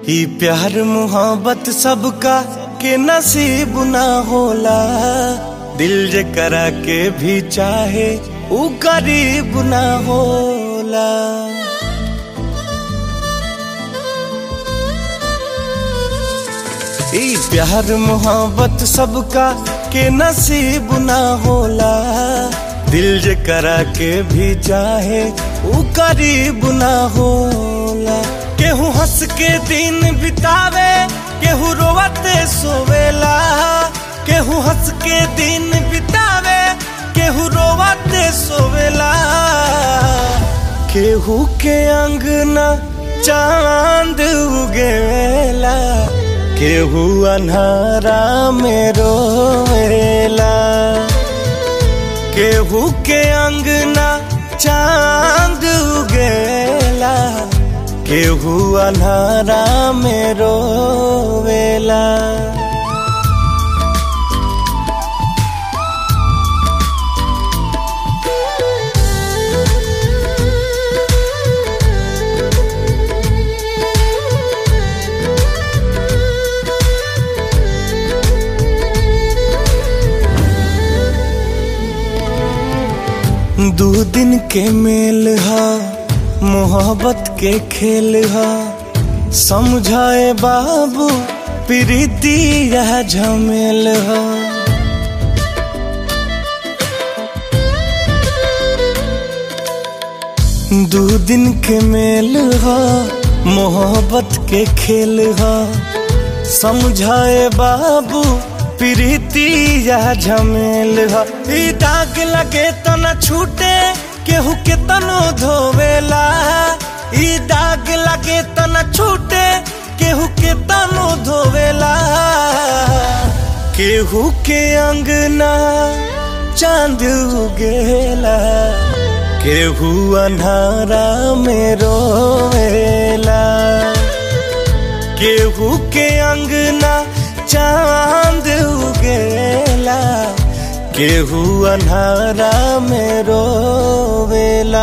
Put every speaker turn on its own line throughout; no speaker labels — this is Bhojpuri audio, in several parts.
ई प्यार मोहब्बत सबका के नसीब ना होला। दिल जे करा के भी चाहे ऊ करीब ना होला। ई प्यार मोहब्बत सबका के नसीब ना होला। दिल जे करा के भी चाहे ऊ करीब ना होला। केहू हंस के दिन बितावे, केहू रोवते सोवेला। केहू हंस के दिन बितावे, केहू रोवते सोवेला। केहू के अंगना चांद उगेला, केहू अन्हारा में रोवेला। केहू के अंगना चांद उगेला, केहू अन्हारा में रोवेला। दो दिन के मेल हा, मोहब्बत के खेल हा। समझाए बाबू प्रीति यह झमेल हा। दो दिन के मेल हा, मोहब्बत के खेल हा। समझाए बाबू प्रीति यह झमेल हा। ई दाग लगे तो न छूटे, केहू के तनो धोवेला। ई दाग लगे तो न छूटे, केहू के तनो धोवेला। केहू के अंगना चांद उगेला, केहू अन्हारा में रोवेला। केहू के अंगना चांद उगेला, केहू अन्हारा में रोवेला।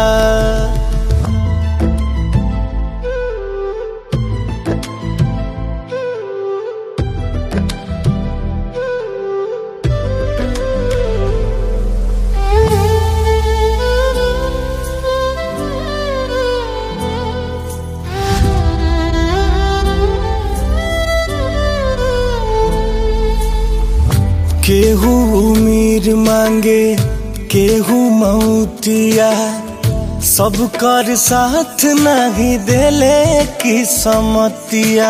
केहू उम्मीद मांगे, केहू मौतिया। सब कर साथ नहीं देले की समतिया।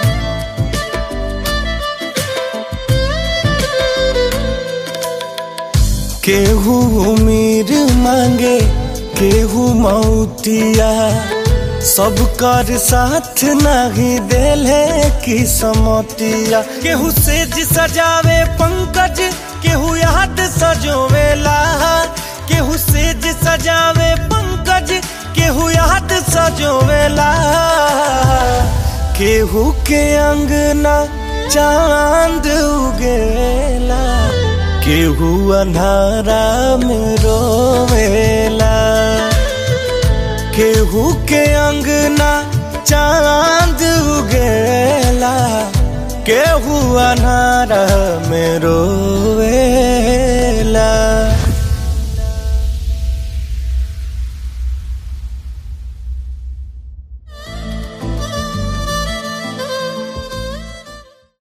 केहू उम्मीद मांगे, केहू मौतिया। सब कर साथ नहीं देले की समतिया। केहू सेज सजावे पंकज, केहू याद सजोवेला। केहू सेज सजावे पंकज, केहू याद सजोवेला। केहू के अंगना चांद उगेला, केहू अन्हारा में रोवेला। केहू के अंगना चांद उगेला, केहू अन्हारा में रोवेला।